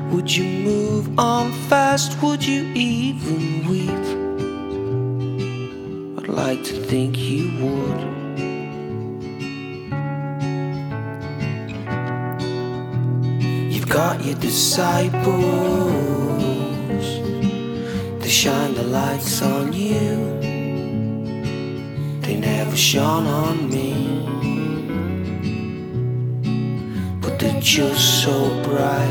Would you move on fast? Would you even weep? I'd like to think you would. You've got your disciples, they shine the lights on you. They never shone on me, but they're just so bright.